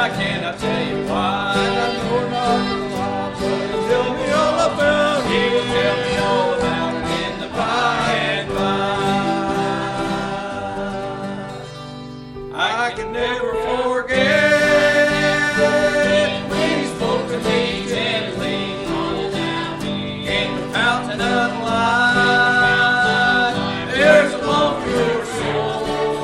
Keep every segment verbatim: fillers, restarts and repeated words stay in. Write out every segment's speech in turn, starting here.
I cannot tell you why. I know not why, but he'll tell me all about He it. will tell me all about it in the by and by. I can never forget when he spoke to me gently in the fountain of life. There's a love for your soul,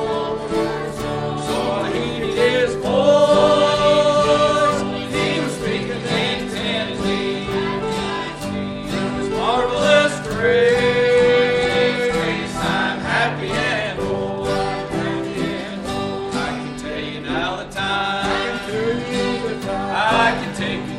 so I heeded his voice. He was speaking intently through his marvelous grace. I'm happy and whole. I can tell you now the time. To you the time. I can take you